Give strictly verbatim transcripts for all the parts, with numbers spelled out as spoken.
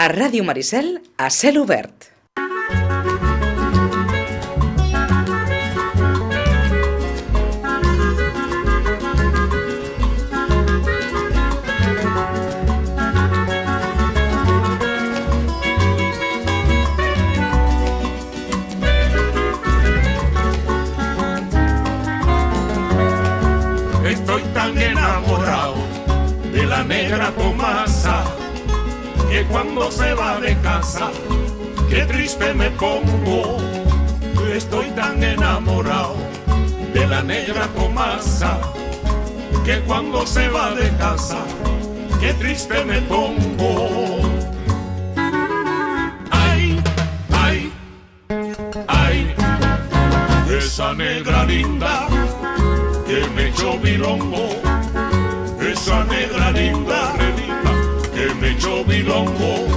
A Ràdio Maricel, a cel obert. Estoy tan enamorado de la negra Tomasa, que cuando se va de casa, qué triste me pongo. Estoy tan enamorado de la negra Tomasa, que cuando se va de casa, qué triste me pongo. Ay, ay, ay, esa negra linda que me echó bilongo, esa negra linda, linda que me echó bilongo.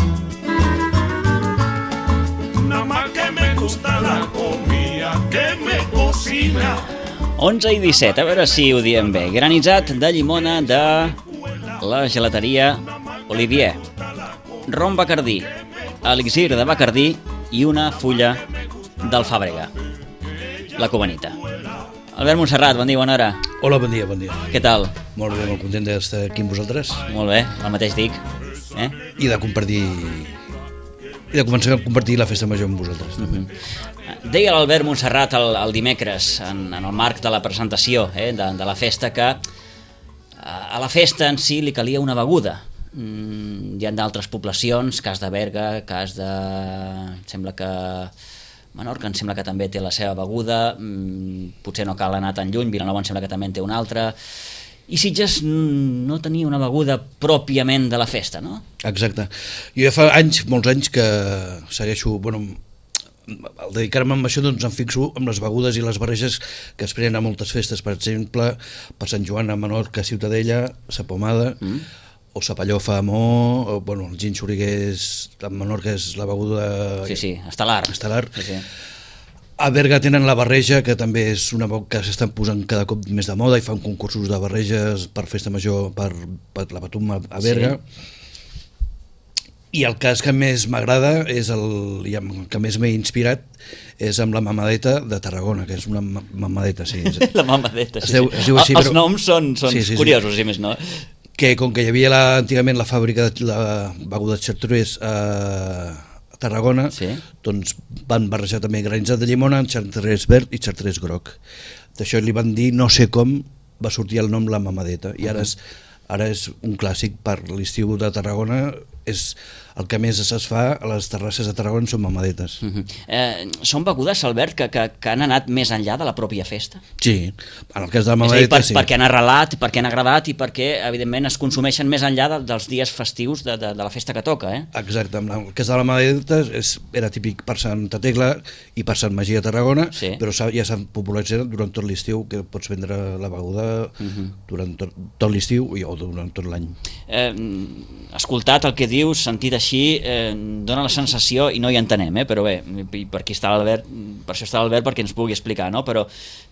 Nada más que me gusta la comida que me cocina. onze i disset, a veure si ho diem bé. Granissat de llimona de la gelateria Olivier, rom Bacardí, elixir de Bacardí i una fulla d'alfàbrega, la cubanita. Albert Montserrat, bon dia, bona hora. Hola, bon dia, bon dia. Què tal? Molt bé, molt content d'estar aquí amb vosaltres. Molt bé, el mateix dic. Eh? I de compartir... I de començar a compartir la festa major amb vosaltres. Uh-huh. Deia l'Albert Montserrat el, el dimecres, en, en el marc de la presentació eh, de, de la festa, que a la festa en si li calia una beguda. Mm, hi ha d'altres poblacions, cas de Berga, cas de... Em sembla que... Menorca em sembla que també té la seva beguda, mm, potser no cal anar tan lluny, Vilanova em sembla que també en té una altra, i Sitges no tenia una beguda pròpiament de la festa, no? Exacte. Jo ja fa anys, molts anys, que segueixo, bueno, al dedicar-me a això doncs em fixo amb les begudes i les barreges que es prenen a moltes festes, per exemple, per Sant Joan a Menorca, Ciutadella, sa pomada, mm. o sa pallofa a Mo, o, bueno, el gin xorigués a Menorca és la beguda... Sí, sí, estel·lar. Estel·lar. Sí, sí. A Berga tenen la barreja, que també és una beguda que s'estan posant cada cop més de moda i fan concursos de barreges per festa major, per, per la Patum a Berga. Sí. I el cas que més m'agrada, és el, i el que més m'he inspirat, és amb la mamadeta de Tarragona, que és una mamadeta, sí. La mamadeta, sí, diu, sí. així, Els però... noms són, són sí, sí, curiosos, sí. I més, no? Que com que hi havia la, antigament la fàbrica de la beguda de Chartreuse a Tarragona, sí. Doncs van barrejar també granissat de llimona amb Chartreuse verd i Chartreuse groc. D'això li van dir, no sé com, va sortir el nom la mamadeta, i ara és, ara és un clàssic per l'estiu de Tarragona, és el que més es fa a les terrasses de Tarragona són mamadetes. Uh-huh. eh, són begudes, Albert, que, que, que han anat més enllà de la pròpia festa? Sí, en el cas de la mamadeta, és a dir, per, sí. Perquè han arrelat, perquè han agradat i perquè, evidentment, es consumeixen més enllà de, dels dies festius de, de, de la festa que toca, eh? Exacte, en el cas de la mamadeta és, era típic per Santa Tecla i per Sant Magí a Tarragona, sí. Però ja s'ha popularitzat durant tot l'estiu, que pots vendre la beguda uh-huh. durant tot, tot l'estiu o durant tot l'any. Eh, escoltat el que dius, sentit així, eh, dona la sensació, i no hi entenem, eh, però bé, per aquí està l'Albert, per això està l'Albert perquè ens pugui explicar, no? Però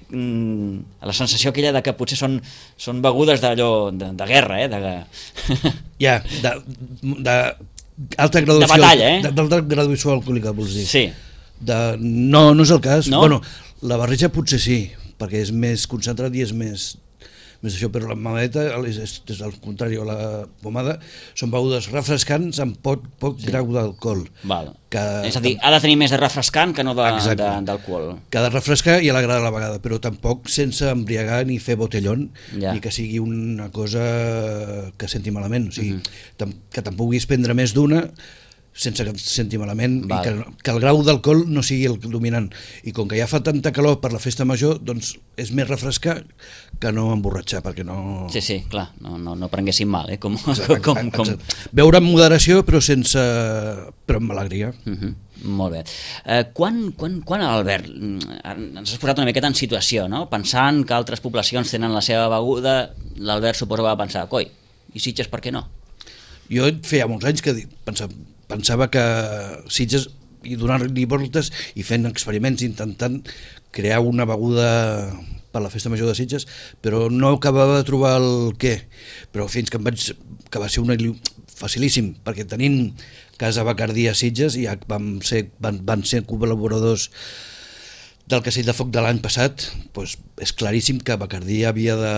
mm, la sensació aquella de que potser són, són begudes d'allò de, de guerra, eh? De... Ja, de, de alta graduació, de batalla, eh? D'alta graduació alcohòlica, vols dir? Sí. De, no, no és el cas. No? Bueno, la barreja potser sí, perquè és més concentrat i és més... més això, però la mamadeta és, és, és al contrari, la pomada són begudes refrescants amb poc, poc sí. grau d'alcohol. Que, és a dir, ha de tenir més de refrescant que no d'alcohol. Que ha de refrescar i a l'agradar a la vegada, però tampoc sense embriagar ni fer botellón, ja. Ni que sigui una cosa que senti malament, o sigui, uh-huh. tam, que te'n puguis prendre més d'una sense que et senti malament. Val. I que, que el grau d'alcohol no sigui el dominant, i com que ja fa tanta calor per la festa major, doncs és més refrescar que no emborratxar, perquè no... Sí, sí, clar, no, no, no prenguéssim mal, eh? Com, exacte, com, com... Veure amb moderació, però sense... però amb alegria. Uh-huh. Molt bé. Eh, quan, quan, quan, Albert, ens has posat una miqueta en situació, no? Pensant que altres poblacions tenen la seva beguda, l'Albert suposo va pensar, coi, i Sitges per què no? Jo feia molts anys que pensava, pensava que Sitges, i donar-li voltes i fent experiments, intentant crear una beguda per la festa major de Sitges, però no acabava de trobar el què, però fins que em vaig, que va ser una facilíssim, perquè tenint Casa Bacardí a Sitges ja vam ser, van, van ser col·laboradors del Castell de Foc de l'any passat, doncs és claríssim que Bacardí havia de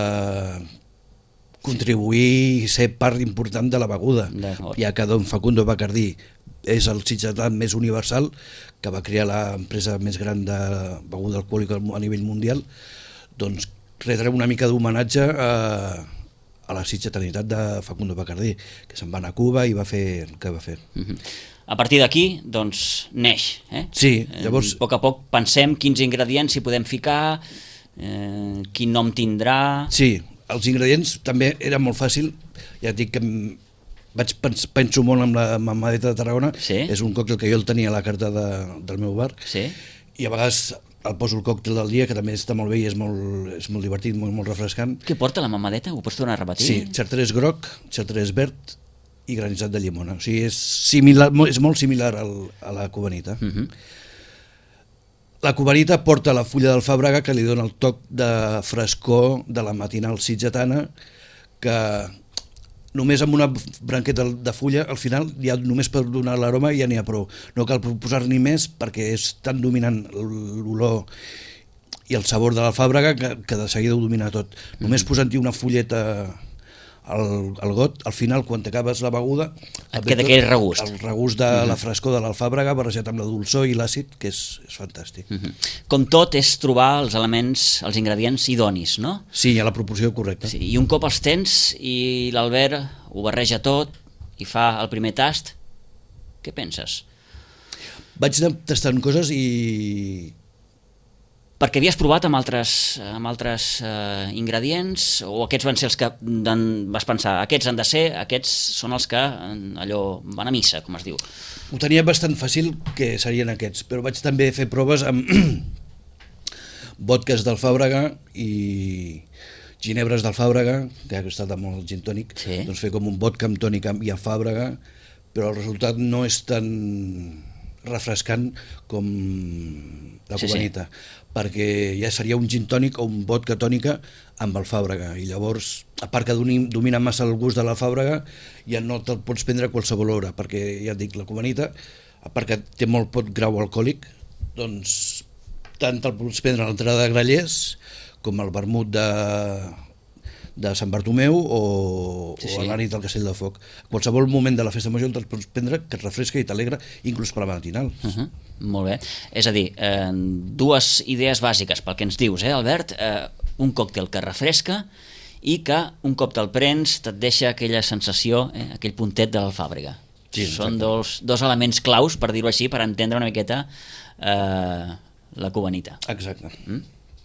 contribuir i ser part important de la beguda, ja que Don Facundo Bacardí és el sitgetà més universal, que va crear l'empresa més gran de beguda alcohòlica a nivell mundial, doncs retrem una mica d'homenatge a, a la sitgetanitat de Facundo Bacardí, que se'n va anar a Cuba i va fer el que va fer. Uh-huh. A partir d'aquí, doncs, neix. Eh? Sí, llavors... A poc a poc pensem quins ingredients hi podem ficar, eh, quin nom tindrà... Sí, els ingredients també era molt fàcil, ja et dic que vaig pens, penso molt amb la mamadeta de Tarragona, sí? És un còctel que jo el tenia a la carta de, del meu bar, sí? I a vegades el poso el còctel del dia, que també està molt bé i és molt, és molt divertit, molt, molt refrescant. Què porta la mamadeta? Ho pots tornar a repetir? Sí, xartrés groc, xartrés verd i granitzat de llimona. O sigui, és, similar, és molt similar al, a la cubanita. Uh-huh. La cubanita porta la fulla d'alfàbrega, que li dona el toc de frescor de la matinal sitgetana, que només amb una branqueta de fulla, al final, ja només per donar l'aroma ja n'hi ha prou. No cal posar-n'hi més perquè és tan dominant l'olor i el sabor de l'alfàbrega que, que de seguida ho domina tot. Mm-hmm. Només posant-hi una fulleta al, al got, al final, quan t'acabes la beguda... Et queda aquell regust. El regust de mm-hmm. la frescor de l'alfàbrega barrejat amb la dolçor i l'àcid, que és, és fantàstic. Mm-hmm. Com tot, és trobar els elements, els ingredients idonis, no? Sí, a la proporció correcta. Sí, i un cop els tens i l'Albert ho barreja tot i fa el primer tast, què penses? Vaig anar tastant coses i... Perquè havies provat amb altres, amb altres eh, ingredients, o aquests van ser els que dan, vas pensar, aquests han de ser, aquests són els que allò van a missa, com es diu? Ho tenia bastant fàcil que serien aquests, però vaig també fer proves amb vodkas d'alfàbrega i ginebres d'alfàbrega, que ha costat molt el gin tònic, sí? Doncs fer com un vodka amb tònic i alfàbrega, però el resultat no és tan refrescant com la cubanita, sí, sí. Perquè ja seria un gin tònic o un vodka tònica amb alfàbrega, i llavors, a part que domina massa el gust de l'alfàbrega, ja no te'l pots prendre a qualsevol hora, perquè ja et dic, la cubanita, a part que té molt pot grau alcohòlic, doncs tant te'l pots prendre a l'entrada de Grallers com el vermut de, de Sant Bartomeu o, sí, sí. o a la nit del Castell de Foc. A qualsevol moment de la festa major te'l pots prendre, que et refresca i t'alegra, inclús per la matinal. Uh-huh. Molt bé. És a dir, eh, dues idees bàsiques pel que ens dius, eh, Albert? Eh, un còctel que refresca i que un cop te'l prens te't deixa aquella sensació, eh, aquell puntet de l'alfàbrega. Sí, són dos, dos elements claus, per dir-ho així, per entendre una miqueta eh, la cubanita. Exacte. Mm?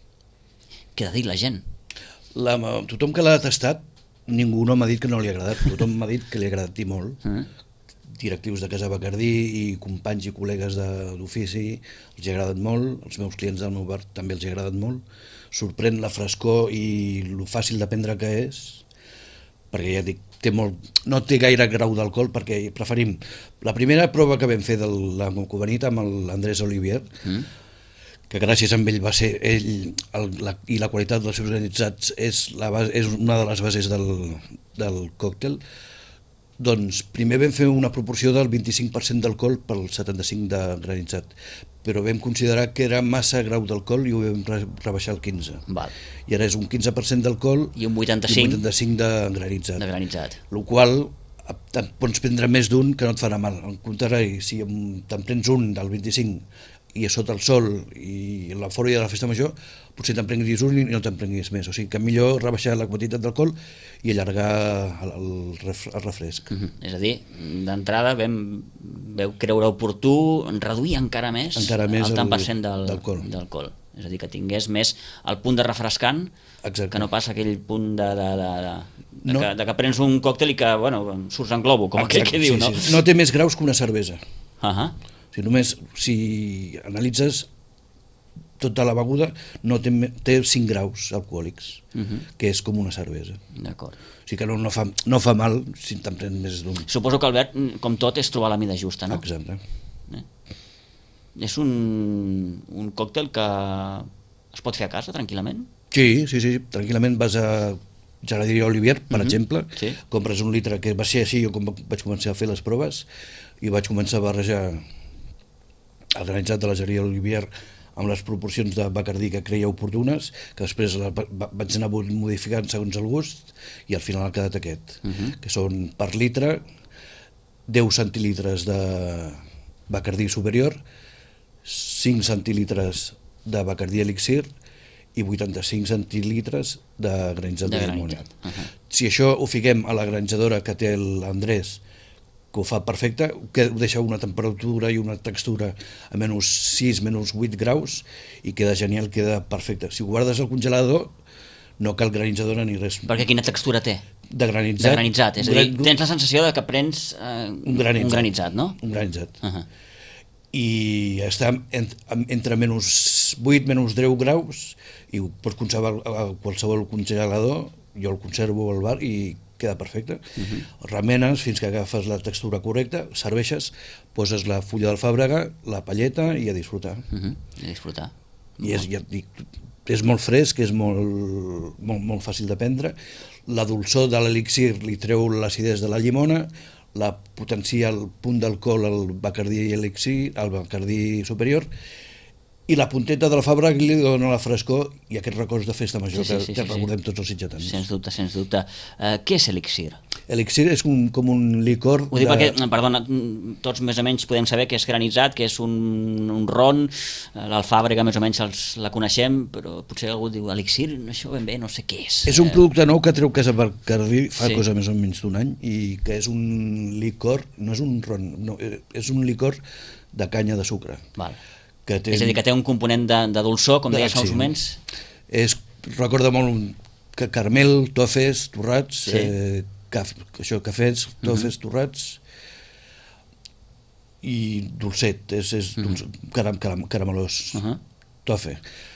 Què ha de dir la gent? La, tothom que l'ha tastat, ningú no m'ha dit que no li ha agradat, tothom m'ha dit que li ha agradat i molt. Mm? Directius de Casa Bacardí i companys i col·legues d'ofici, els ha agradat molt, els meus clients del meu bar també els ha agradat molt, sorprèn la frescor i el fàcil de prendre que és, perquè ja dic, té molt, no té gaire grau d'alcohol, perquè preferim la primera prova que vam fer de la cubanita amb l'Andrés Olivier, mm. que gràcies a ell va ser ell el, la, i la qualitat dels seus granitzats és, la base, és una de les bases del, del còctel. Doncs primer vam fer una proporció del vint-i-cinc per cent d'alcohol pel setanta-cinc per cent de granitzat, però vam considerar que era massa grau d'alcohol i ho vam rebaixar al quinze. Val. I ara és un quinze per cent d'alcohol i un vuitanta-cinc, i un vuitanta-cinc de granitzat. De granitzat. El qual pots prendre més d'un que no et farà mal. Al contrari, si te'n prens un del vint-i-cinc i a sota el sol i l'eufòria de la festa major, potser te'n prenguis un i no te'n prenguis més. O sigui que millor rebaixar la quantitat d'alcohol i allargar el, el, el refresc. Uh-huh. És a dir, d'entrada vam, veu creure oportú reduir encara més, encara més el tant per cent del, d'alcohol. És a dir, que tingués més el punt de refrescant. Exacte. Que no passa aquell punt de, de, de, de, de, no. que, de que prens un còctel i que bueno, surts en globo, com aquell que diu. Sí, no? Sí. No té més graus que una cervesa. Uh-huh. Si només, si analitzes tota la beguda, no té, té cinc graus alcohòlics, uh-huh. que és com una cervesa. D'acord. O sigui que no, no, fa, no fa mal si te'n prens més d'un. Suposo que, Albert, com tot, és trobar la mida justa, no? Exacte. Eh? És un, un còctel que es pot fer a casa, tranquil·lament? Sí, sí, sí, tranquil·lament vas a Geladeria Olivier, per Mhm. exemple, Sí. compres un litre, que va ser així jo com vaig començar a fer les proves, i vaig començar a barrejar el granissat de la Geladeria Olivier amb les proporcions de Bacardí que creia oportunes, que després la, va, vaig anar modificant segons el gust, i al final ha quedat aquest, Mhm. que són per litre deu centilitres de Bacardí superior, cinc centilitres de Bacardí elixir i vuitanta-cinc centilitres de granissat de, De llimona. granissat, uh-huh. Si això ho fiquem a la granjadora que té l'Andrés, que ho fa perfecte, que ho deixa una temperatura i una textura a menys sis, menys vuit graus, i queda genial, queda perfecte. Si ho guardes al congelador, no cal granitzadora ni res. Perquè quina textura té? De granitzat. De granitzat, és a dir, Gran- tens la sensació de que prens eh, un granitzat, un granitzat, no? Un granitzat. Uh -huh. I està ent, entre menys vuit, menys deu graus, i ho pots conservar a qualsevol congelador, jo el conservo al bar i queda perfecte. Uh -huh. Remenes fins que agafes la textura correcta, serveixes, poses la fulla d'alfàbrega, la palleta i a disfrutar. Uh -huh. I disfrutar. I és, ja et dic, és molt fresc, és molt, molt, molt fàcil de prendre. La dolçor de l'elixir li treu l'acidesa de la llimona, la potencia el punt d'alcohol al Bacardí elixir, al Bacardí superior, i la punteta de la fàbrica li dona la frescor i aquests records de festa major Sí, sí, sí, que, que sí, sí. recordem tots els sitgetans. Sens dubte, sens dubte. Uh, què és elixir? Elixir és un, com un licor... Ho dic de... perquè, perdona, tots més o menys podem saber que és granitzat, que és un, un ron, l'alfàbrega més o menys els, la coneixem, però potser algú diu elixir, això ben bé, no sé què és. És un producte nou que treu Casa Bacardí fa Sí. cosa més o menys d'un any, i que és un licor, no és un ron, no, és un licor de canya de sucre. Val. Que té, És a dir, que té un component de, de dolçor, com de- deies fa uns sí. moments. És, recorda molt que caramel, tofes, torrats, Sí. eh, caf, això, cafès, tofes, torrats, i dolcet, és, és dolç, caram, caram, caramelós, Uh -huh. tofe.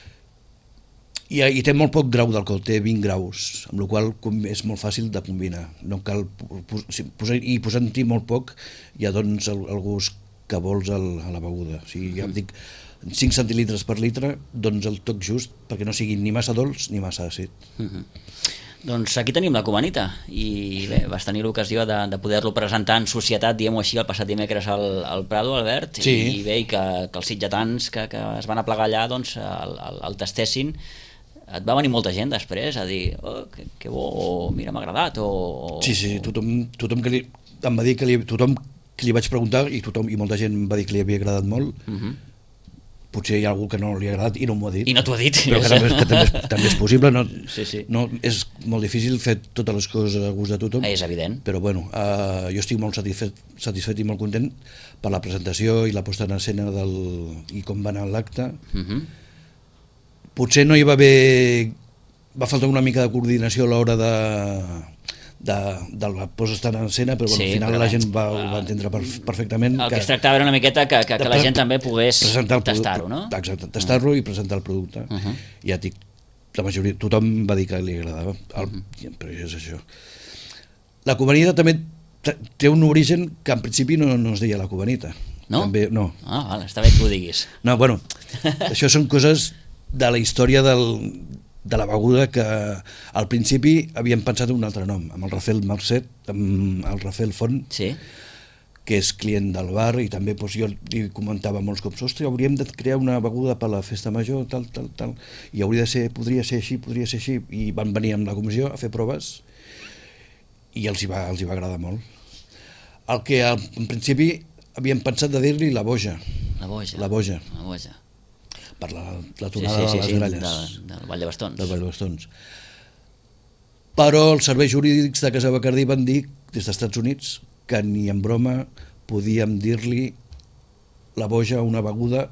I, I té molt poc grau d'alcohol, té vint graus, amb la qual cosa és molt fàcil de combinar. No cal pos, si, posar, i posant-hi molt poc ja dones el, el gust que vols al, a la beguda. O sigui, ja em dic, cinc centilitres per litre, doncs el toc just perquè no sigui ni massa dolç ni massa àcid. Uh -huh. Doncs aquí tenim la cubanita i bé, vas tenir l'ocasió de, de poder-lo presentar en societat, diguem-ho així, el passat dimecres al, al Prado, Albert, Sí. i bé, i que, que els sitgetans que, que es van aplegar allà doncs, el, el, el tastessin. Et va venir molta gent després a dir oh, que, que bo, o mira, m'ha agradat, o, o... Sí, sí, tothom, tothom que li, em va dir que li, tothom que li vaig preguntar, i tothom i molta gent em va dir que li havia agradat molt. Uh -huh. Potser hi ha algú que no li ha agradat i no m'ho ha dit. I no t'ho ha dit. Però que també, que també, és, també és possible, no, Sí, sí. no, és molt difícil fer totes les coses a gust de tothom. És evident. Però bueno, uh, jo estic molt satisfet, satisfet i molt content per la presentació i la posta en escena del, i com va anar l'acte. Uh -huh. Potser no hi va haver... va faltar una mica de coordinació a l'hora de, de, de la posta en escena, però bueno, Sí, al final però la bé, gent va, uh, ho va entendre per, perfectament. El que es tractava era una miqueta que, que, que la de gent també pogués presentar el producte, tastar-ho, no? Exacte, tastar-lo i presentar el producte. Uh -huh. I ja et dic, la majoria, tothom va dir que li agradava, el, Uh -huh. però és això. La cubanita també t- té un origen que en principi no, no es deia la cubanita. No? També, no. Ah, val, està bé que ho diguis. No, bueno, això són coses de la història del, de la beguda que al principi havien pensat un altre nom, amb el Rafael Marcet, amb el Rafael Font, Sí? que és client del bar, i també doncs, jo li comentava molts cops, ostres, hauríem de crear una beguda per la festa major, tal, tal, tal, i hauria de ser, podria ser així, podria ser així, i van venir amb la comissió a fer proves, i els hi va, els hi va agradar molt. El que al, en principi havien pensat de dir-li la boja, La boja. la boja, La boja. per la, la Sí, tonada sí, sí, de les sí, gralles. de, del Vall de Bastons. Del Vall de Bastons. Però els serveis jurídics de Casa Bacardí van dir, des dels Estats Units, que ni en broma podíem dir-li la boja a una beguda,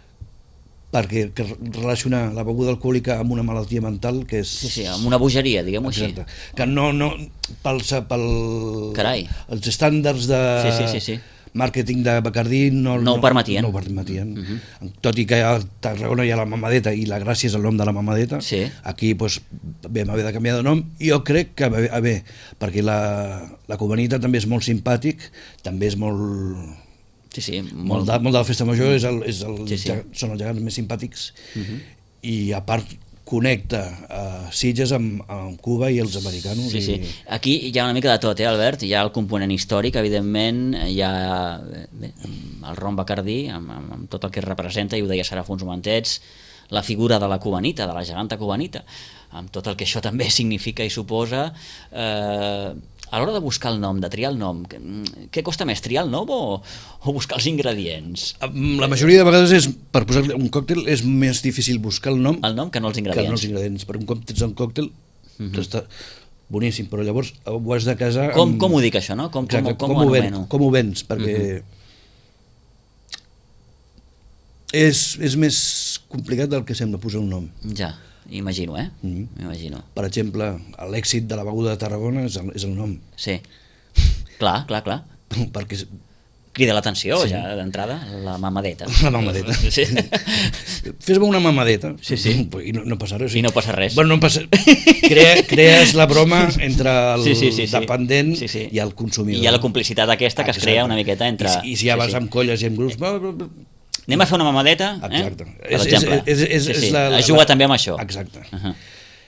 perquè que relacionar la beguda alcohòlica amb una malaltia mental que és... Sí, sí, amb una bogeria, diguem-ho així. Exacte. Que no, no, pels, pel, Carai. els estàndards de Sí, sí, sí, sí. màrqueting de Bacardí no, No ho permetien. No ho permetien. Uh -huh. Tot i que a Tarragona hi ha la mamadeta i la Gràcia és el nom de la mamadeta, Sí. aquí doncs, vam haver de canviar de nom. Jo crec que bé, bé perquè la, la cubanita també és molt simpàtic, també és molt... Sí, sí. Molt, de, molt de la festa major, és el, és el, Sí, sí. ja, són els gegants més simpàtics, Uh -huh. i a part connecta a Sitges amb, amb Cuba i els americanos. Sí, sí. I... Aquí hi ha una mica de tot, eh, Albert? Hi ha el component històric, evidentment, hi ha bé, el rom bacardí, amb, amb, amb tot el que representa, i ho deia Sara Fons-Montets, la figura de la cubanita, de la geganta cubanita, amb tot el que això també significa i suposa. Eh, a l'hora de buscar el nom, de triar el nom, què costa més, triar el nom o, o buscar els ingredients? La majoria de vegades és, per posar un còctel és més difícil buscar el nom, el nom que no els ingredients. Que no els ingredients. Per un cop tens un còctel, uh-huh. està boníssim, però llavors ho has de casar... Com, amb... com ho dic això, no? Com, Exacte, com, com, com, ho ho anomeno? ven, com ho vens, perquè uh-huh. és, és més complicat del que sembla posar un nom. Ja, imagino, eh? Mm-hmm. M'imagino. Per exemple, l'èxit de la beguda de Tarragona és el, és el nom. Sí, clar, clar, clar. Perquè... Crida l'atenció, sí. Ja, d'entrada, la mamadeta. La mamadeta. Sí. Fes-me una mamadeta. Sí, sí. I no, no passa res. I no passa res. Bueno, no passa... Crea, crees la broma entre el sí, sí, sí, sí. dependent sí, sí. i el consumidor. I hi ha la complicitat aquesta que Exacte. Es crea una miqueta entre... I, i si ja sí, vas sí. amb colles i amb grups... Anem a fer una mamadeta, eh? Exacte. Per exemple. És, és, és, sí, sí. és la, la, es juga també amb això. Exacte. Uh -huh.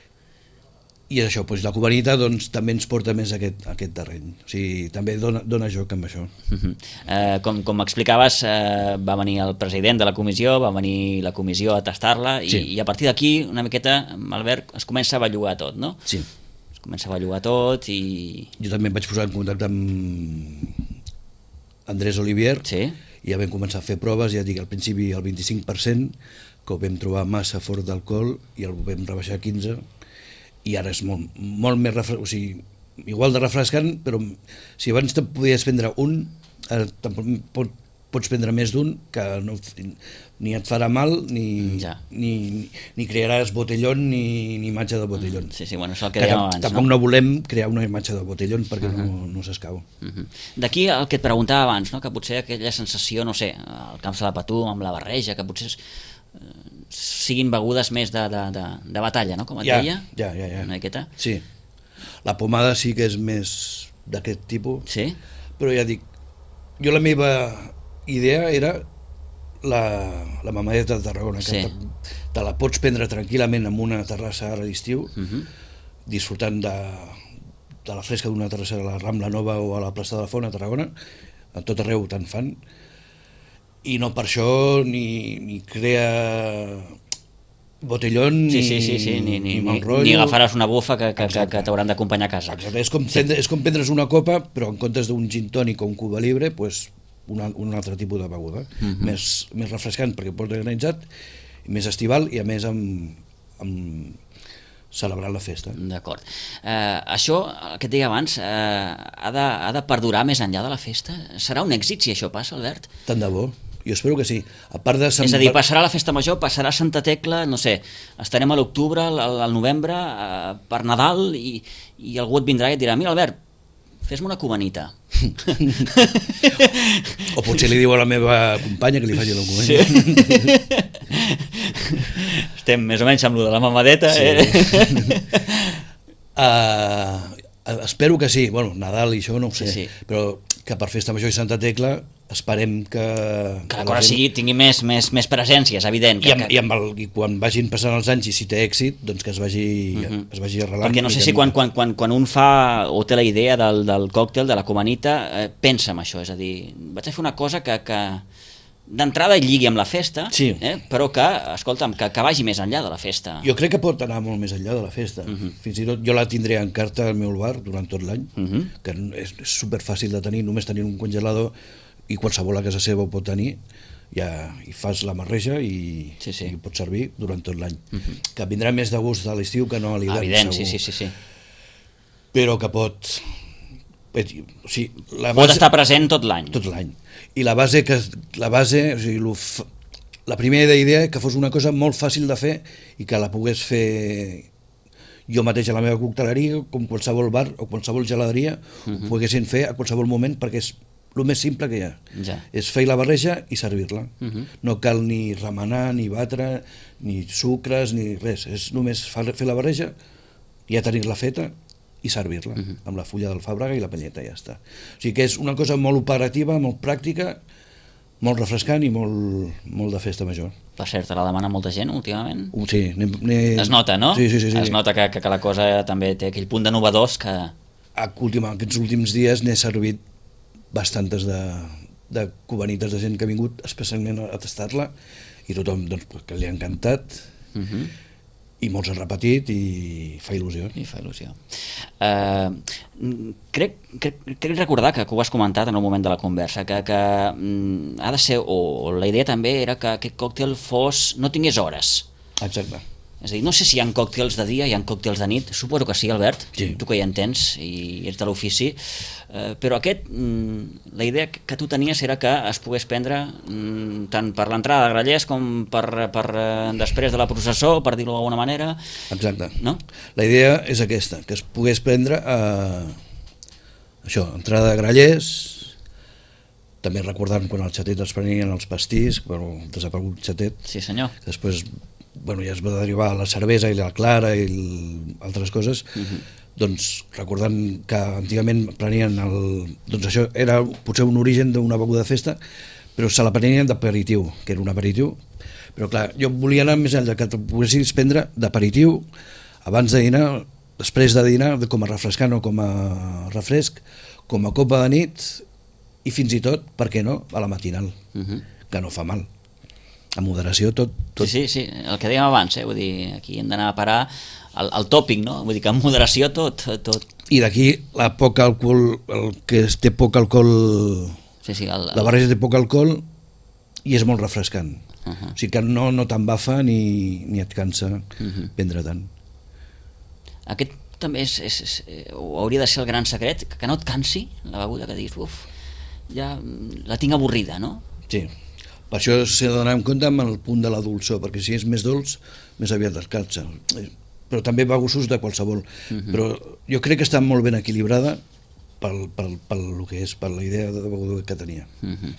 I és això, doncs la cubanita doncs, també ens porta més a aquest, a aquest terreny. O sigui, també dona, dona joc amb això. Uh -huh. eh, com, com explicaves, eh, va venir el president de la comissió, va venir la comissió a tastar-la, i, sí. i a partir d'aquí, una miqueta, Albert, es comença a bellugar tot, no? Sí. Es comença a bellugar tot i... Jo també em vaig posar en contacte amb Andrés Olivier, sí. i ja vam començar a fer proves, ja dic, al principi el vint-i-cinc per cent, que ho vam trobar massa fort d'alcohol, i el vam rebaixar a quinze, i ara és molt, molt més refrescant, o sigui, igual de refrescant, però si abans te podies prendre un, ara pot, pots prendre més d'un, que no, ni et farà mal, ni, ja. ni, ni crearàs botellón ni, ni imatge de botellón. Mm, sí, sí, bueno, és el que, que dèiem abans. Tampoc no? no volem crear una imatge de botellón perquè uh -huh. no, no s'escau. Uh -huh. D'aquí el que et preguntava abans, no? Que potser aquella sensació, no sé, al Camps de la Patum, amb la barreja, que potser eh, siguin begudes més de, de, de, de batalla, no? Com et ja, deia? Ja, ja, ja. Una miqueta? Sí. La pomada sí que és més d'aquest tipus, sí? Però ja dic, jo la meva idea era la, la mamadeta de Tarragona, que sí. te, te la pots prendre tranquil·lament en una terrassa ara d'estiu, uh -huh. disfrutant de, de la fresca d'una terrassa a la Rambla Nova o a la plaça de la Font a Tarragona, a tot arreu te'n fan, i no per això ni, ni crea botellón, sí, ni, sí, sí, sí, ni, ni, ni, ni, ni agafaràs una bufa que, que, que, que t'hauran d'acompanyar a casa. Exacte, és com, prendre, és com prendre's una copa, però en comptes d'un gin tònic o un Cuba Libre, pues, una, un altre tipus de beguda, uh -huh. més, més refrescant perquè porta granitzat, més estival i a més amb, amb celebrar la festa. D'acord. Eh, això, el que et deia abans, eh, ha, de, ha de perdurar més enllà de la festa? Serà un èxit si això passa, Albert? Tant de bo. Jo espero que sí. A part de Sant... És a dir, passarà la festa major, passarà a Santa Tecla, no sé, estarem a l'octubre, al, al novembre, eh, per Nadal, i, i algú et vindrà i et dirà, mira, Albert, fes-me una cubanita. O potser li diu a la meva companya que li faci la cubanita. Sí. Estem més o menys amb lo de la mamadeta, sí. eh? uh, espero que sí. Bueno, Nadal i això no ho sé, sí, sí. però que per Festa Major i Santa Tecla esperem que... Que la cosa sigui, tingui més, més, més presència, és evident. Que, I, amb, que... i, amb el, I quan vagin passant els anys i si té èxit, doncs que es vagi, uh -huh. es vagi arrelant. Perquè no sé si quan, quan, quan, quan un fa o té la idea del, del còctel, de la cubanita, eh, pensa en això, és a dir, vaig a fer una cosa que, que d'entrada lligui amb la festa, sí. eh, però que, escolta'm, que, que vagi més enllà de la festa. Jo crec que pot anar molt més enllà de la festa. Uh -huh. Fins i tot jo la tindré en carta al meu bar durant tot l'any, uh -huh. que és, és superfàcil de tenir, només tenir un congelador i qualsevol a casa seva ho pot tenir, ja hi fas la marreja i, sí, sí. i pots servir durant tot l'any. Uh -huh. Que vindrà més de gust a l'estiu que no a l'hivern, evident, segur. Sí, sí, sí, sí. Però que pot... O sigui, la base, pot estar present tot l'any. Tot l'any. I la base, que, la base, o sigui, lo, la primera idea que fos una cosa molt fàcil de fer i que la pogués fer jo mateix a la meva cocteleria, com qualsevol bar o qualsevol geladeria, uh -huh. ho poguessin fer a qualsevol moment, perquè és el més simple que hi ha. Ja. És fer la barreja i servir-la. Uh -huh. No cal ni remenar, ni batre, ni sucres, ni res. És només fer la barreja, ja tenir-la feta i servir-la, uh -huh. amb la fulla del Fàbrega i la penyeta, ja està. O sigui que és una cosa molt operativa, molt pràctica, molt refrescant i molt, molt de festa major. Per cert, te la demana molta gent últimament? Uh, sí. Ne, ne... Es nota, no? Sí, sí, sí. sí. Es nota que, que, que la cosa també té aquell punt de novedós que... Última, aquests últims dies n'he servit bastantes de, de cubanites de gent que ha vingut especialment a tastar-la i tothom doncs, que li ha encantat. Uh-huh. I molts han repetit i fa il·lusió. I fa il·lusió. Uh, crec, crec, crec recordar que, que ho has comentat en un moment de la conversa, que, que um, ha de ser, o la idea també era que aquest còctel fos, no tingués hores. Exacte. És a dir, no sé si hi ha còctels de dia, hi ha còctels de nit, suposo que sí, Albert, sí. Tu que hi entens i ets de l'ofici, eh, però aquest, mm, la idea que tu tenies era que es pogués prendre mm, tant per l'entrada de Grallers com per, per eh, després de la processó, per dir-ho d'alguna manera. Exacte. No? La idea és aquesta, que es pogués prendre a... això, entrada de Grallers, també recordant quan el xatet es prenien els pastís, bueno, el desaparegut xatet. Sí, senyor. Després bueno, ja es va derivar la cervesa i la clara i el, altres coses, uh-huh. Doncs recordant que antigament prenien el... doncs això era potser un origen d'una beguda de festa, però se la prenien d'aperitiu, que era un aperitiu, però clar, jo volia anar més enllà, que te poguessis prendre d'aperitiu abans de dinar, després de dinar, com a refrescant o com a refresc, com a copa de nit i fins i tot, per què no, a la matinal, uh-huh. Que no fa mal. A moderació tot, tot... Sí, sí, sí, el que dèiem abans, eh? Vull dir, aquí hem d'anar a parar al, al tòpic, no? Vull dir que en moderació tot, tot. I d'aquí la poc alcohol, el que té poc alcohol, sí, sí, el, el... la barreja té poc alcohol i és molt refrescant. Uh-huh. O sigui que no, no t'embafa ni, ni et cansa uh-huh. Prendre tant. Aquest també és, és, és, hauria de ser el gran secret, que no et cansi la beguda, que diguis, uf, ja la tinc avorrida, no? Sí. Per això s'ha d'anar en compte amb el punt de la dolçor, perquè si és més dolç, més aviat es cansa. Però també va a gustos de qualsevol. Uh-huh. Però jo crec que està molt ben equilibrada pel, pel, pel, pel que és, per la idea de beguda que tenia. Uh-huh.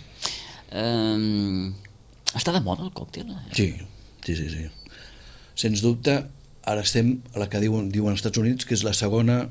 um, està de moda el còctel? Sí, sí, sí, sí. Sens dubte, ara estem a la que diuen, diuen als Estats Units, que és la segona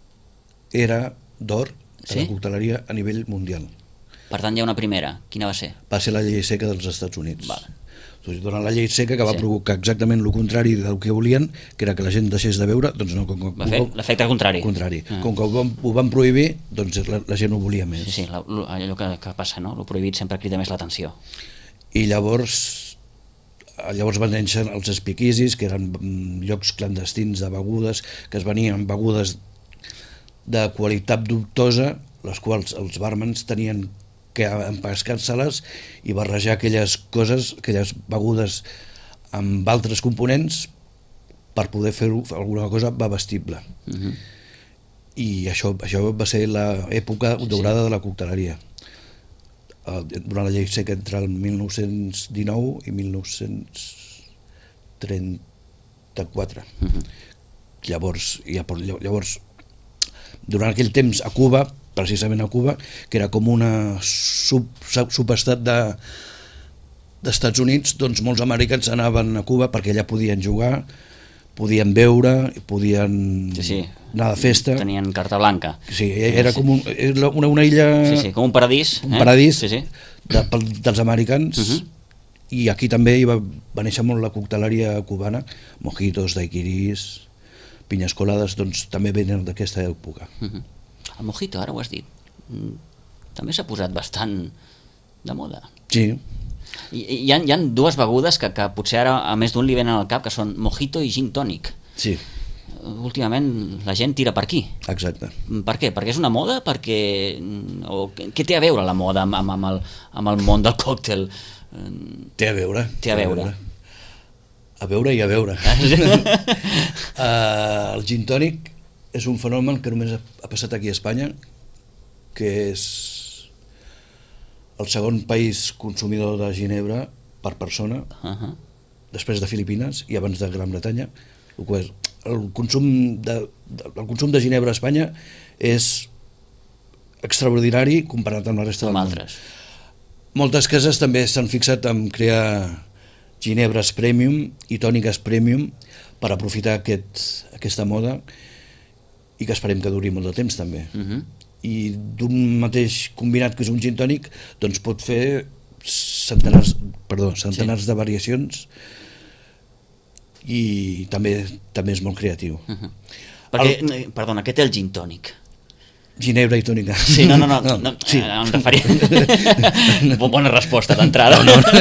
era d'or de sí? La cocteleria a nivell mundial. Per tant, hi ha una primera. Quina va ser? Va ser la llei seca dels Estats Units. Vale. Doncs durant la llei seca, que va sí. Provocar exactament el contrari del que volien, que era que la gent deixés de beure, doncs no. Com, va fer l'efecte contrari. contrari. Ah. Com que ho van, ho van prohibir, doncs la, la gent ho volia més. Sí, sí, la, allò que, que passa, no? Lo prohibit sempre crida més l'atenció. I llavors, llavors van néixer els speakeasies, que eren llocs clandestins de begudes, que es venien begudes de qualitat dubtosa, les quals els barmans tenien que empascar-se-les i barrejar aquelles coses, aquelles begudes amb altres components per poder fer alguna cosa bevestible. Uh-huh. I això, això va ser l'època daurada sí. De la cocteleria. Durant la llei seca entre el mil nou-cents dinou i mil nou-cents trenta-quatre. Uh-huh. Llavors, llavors, durant aquell temps a Cuba, precisament a Cuba, que era com una sub, subestat de, d'Estats Units, doncs molts americans anaven a Cuba perquè allà podien jugar, podien beure, podien sí, sí. Anar de festa. Tenien carta blanca. Sí, era sí. Com un, una, una illa... Sí, sí, com un paradís. Un eh? paradís sí, sí. De, dels americans, uh-huh. I aquí també hi va, va néixer molt la cocteleria cubana, mojitos, daiquiris, pinyes colades, doncs també venen d'aquesta època. Uh-huh. El mojito, ara ho has dit, també s'ha posat bastant de moda. Sí. I, hi, ha, hi ha dues begudes que, que potser ara a més d'un li venen al cap, que són mojito i gin tònic. Sí. Últimament la gent tira per aquí. Exacte. Per què? Perquè és una moda? Perquè... O què té a veure la moda amb, amb, amb, el, amb el món del còctel? Té a veure. Té a veure. A veure i a veure. uh, el gin tònic és un fenomen que només ha passat aquí a Espanya, que és el segon país consumidor de ginebra per persona, uh-huh. Després de Filipines i abans de Gran Bretanya. El consum de, el consum de ginebra a Espanya és extraordinari comparat amb la resta del món. Altres. Moltes cases també s'han fixat en crear ginebres premium i tòniques premium per aprofitar aquest, aquesta moda i que esperem que duri molt de temps també. Uh-huh. I d'un mateix combinat que és un gin tònic, doncs pot fer centenars, perdó, centenars sí. de variacions i també també és molt creatiu. Uh-huh. Perquè, el... perdona, què té el gin tònic? Ginebra i tònica. Sí, no, no, no, no, no sí. em referia... Bona resposta d'entrada. No, no.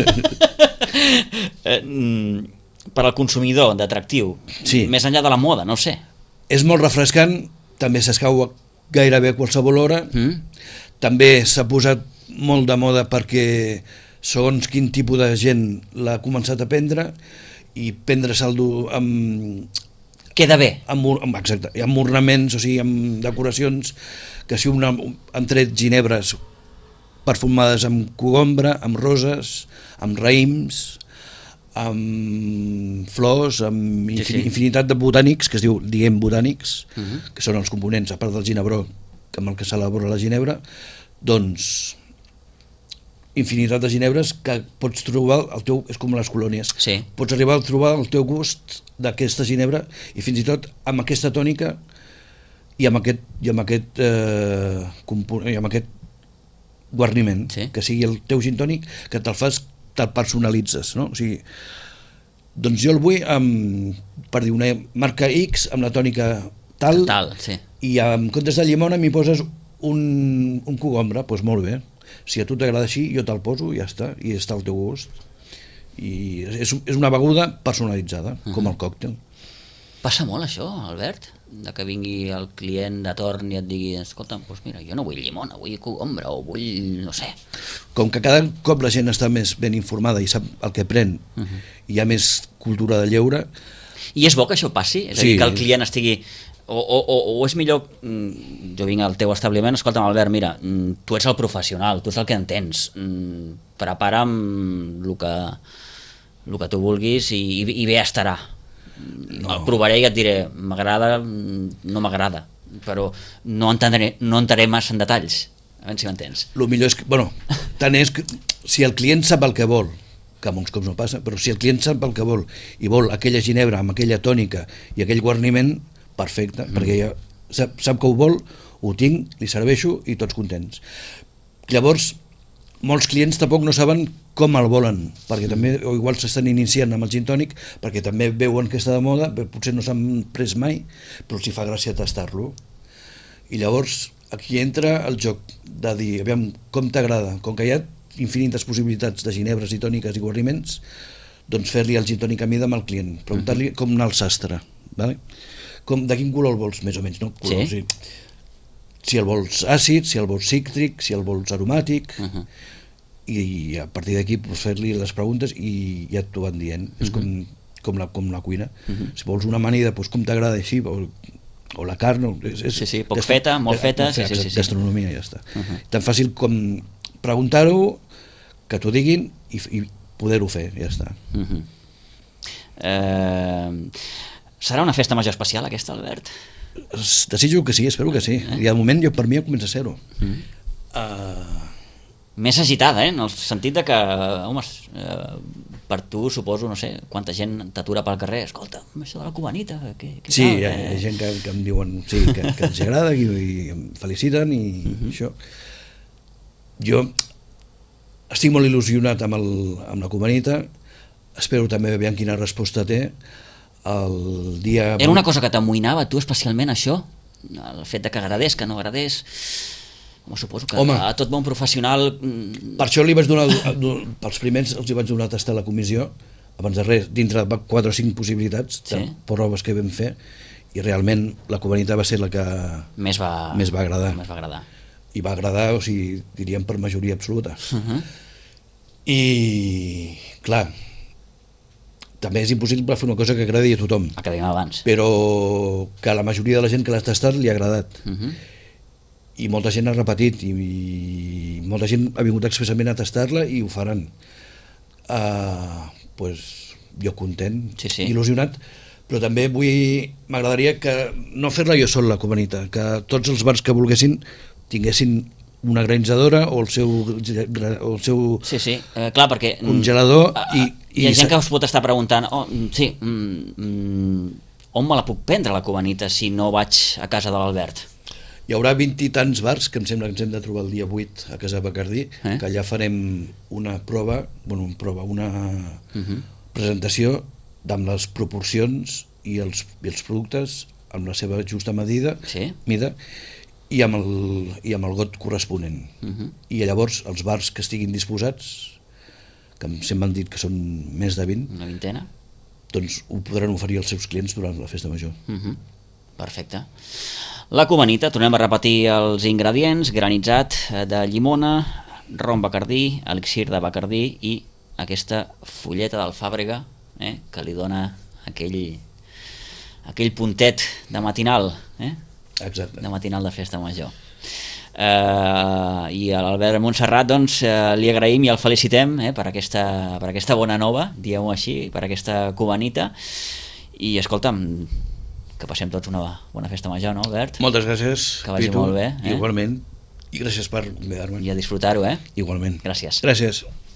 Per al consumidor d'atractiu, sí. més enllà de la moda, no ho sé. És molt refrescant, també s'escau gairebé a qualsevol hora, mm. també s'ha posat molt de moda perquè segons quin tipus de gent l'ha començat a prendre i prendre saldo amb... Queda bé. Amb, amb, exacte, amb ornaments, o sigui, amb decoracions, que si una, han tret ginebres perfumades amb cogombra, amb roses, amb raïms, amb flors, amb infin, sí, sí. infinitat de botànics, que es diu, diguem botànics, uh-huh. que són els components, a part del ginebró, amb el que s'elabora la ginebra, doncs infinitat de ginebres que pots trobar al teu, és com les colònies, sí. pots arribar a trobar el teu gust d'aquesta ginebra i fins i tot amb aquesta tònica i amb aquest, i amb aquest, eh, component, i amb aquest guarniment, sí. que sigui el teu gin tònic, que te'l fas, te'l personalitzes, no? O sigui, doncs jo el vull amb, per dir una marca X, amb la tònica tal, tal sí. i en comptes de llimona m'hi poses un, un cogombre, doncs molt bé. Si a tu t'agrada així, jo te'l poso i ja està, i està al teu gust. I és, és una beguda personalitzada, uh-huh. com el còctel. Passa molt això, Albert, de que vingui el client de torn i et digui, escolta, doncs mira, jo no vull llimona, vull cogombre o vull, no sé. Com que cada cop la gent està més ben informada i sap el que pren, uh-huh. hi ha més cultura de lleure. I és bo que això passi? És sí. a dir, que el client estigui... O, o, o, o és millor, jo vinc al teu establiment, escolta'm Albert, mira, tu ets el professional, tu ets el que entens, prepara'm el que, el que tu vulguis i, i bé estarà. No. El provaré i et diré, m'agrada, no m'agrada, però no entraré, no entraré massa en detalls, a veure si m'entens. El millor és que, bueno, tant és que si el client sap el que vol, que molts cops no passa, però si el client sap el que vol i vol aquella ginebra amb aquella tònica i aquell guarniment, perfecte, mm. perquè ja sap, sap que ho vol, ho tinc, li serveixo i tots contents. Llavors, molts clients tampoc no saben com el volen, perquè també, o igual s'estan iniciant amb el gin tònic, perquè també veuen que està de moda, potser no s'han pres mai, però els hi fa gràcia tastar-lo. I llavors, aquí entra el joc de dir, aviam, com t'agrada, com que hi ha infinites possibilitats de ginebres i tòniques i guarniments, doncs fer-li el gin tònic a mida amb el client, preguntar-li com anar al sastre, vale? Com, de quin color el vols, més o menys, no? Color, sí? Sí. Si el vols àcid, si el vols cítric, si el vols aromàtic, uh-huh. i, i a partir d'aquí pues, fer-li les preguntes i ja t'ho van dient. Uh-huh. És com, com, la, com la cuina. Uh-huh. Si vols una amanida, pues, com t'agrada així, o, o la carn... És, és, sí, sí, poc feta, molt feta, sí, sí, sí, sí. Gastronomia, ja està. Uh-huh. Tan fàcil com preguntar-ho, que t'ho diguin i, i poder-ho fer, ja està. Uh-huh. Eh... Serà una festa major especial aquesta, Albert? Desitjo que sí, espero que sí. Eh? I al moment jo per mi comença a ser-ho. Mm. Uh... Més agitada, eh? En el sentit de que, home, eh, per tu suposo, no sé, quanta gent t'atura pel carrer, escolta, això de la cubanita, què, què sí, tal? hi ha, hi ha gent que, que em diuen sí, que, que els agrada i, i em feliciten i mm-hmm. això. Jo estic molt il·lusionat amb, el, amb la cubanita, espero també veure quina resposta té. El dia... Era una cosa que t'amoïnava tu especialment això? El fet de que agradés, que no agradés? Home, suposo que Home, a tot bon professional... Per això li vaig donar, pels primers els hi vaig donar a tastar la comissió, abans de res, dintre de quatre o cinc possibilitats de sí? proves que vam fer, i realment la cubanita va ser la que més va, més va agradar. Més va agradar. I va agradar, o sigui, diríem per majoria absoluta. Uh-huh. I, clar... també és impossible fer una cosa que agradi a tothom. El que dèiem abans. Però que a la majoria de la gent que l'ha tastat li ha agradat. Uh-huh. I molta gent ha repetit i, i molta gent ha vingut expressament a tastar-la i ho faran. Uh, pues, jo content, sí, sí. il·lusionat, però també vull, m'agradaria que no fer-la jo sol la cubanita, que tots els bars que volguessin tinguessin una granjadora o el seu, o el seu sí, sí. Eh, clar, perquè, congelador i, i hi ha gent que us pot estar preguntant oh, sí, mm, mm, on me la puc prendre la cubanita si no vaig a casa de l'Albert? Hi haurà vint i tants bars que em sembla que ens hem de trobar el dia vuit a Casa Bacardí, eh? que allà farem una prova, bueno, una prova, una uh-huh. presentació amb les proporcions i els, i els productes amb la seva justa medida, sí? mida, i amb el, i amb el got corresponent. Uh-huh. I llavors els bars que estiguin disposats, que sempre han dit que són més de vint, una vintena, doncs ho podran oferir als seus clients durant la festa major. Uh-huh. Perfecte. La cubanita, tornem a repetir els ingredients: granitzat de llimona, rom bacardí, elixir de bacardí i aquesta fulleta d'alfàbrega, eh, que li dona aquell, aquell puntet de matinal, eh? Exacte. De matinal de festa major. Uh, i a l'Albert Montserrat doncs, uh, li agraïm i el felicitem eh, per, aquesta, per aquesta bona nova, diguem-ho així, per aquesta cubanita, i escolta'm, que passem tots una bona festa major, no, Albert? Moltes gràcies, que vagi Pitu, molt bé, eh? Igualment, i gràcies per convidar-me. I a disfrutar-ho, eh? Igualment. Gràcies. Gràcies.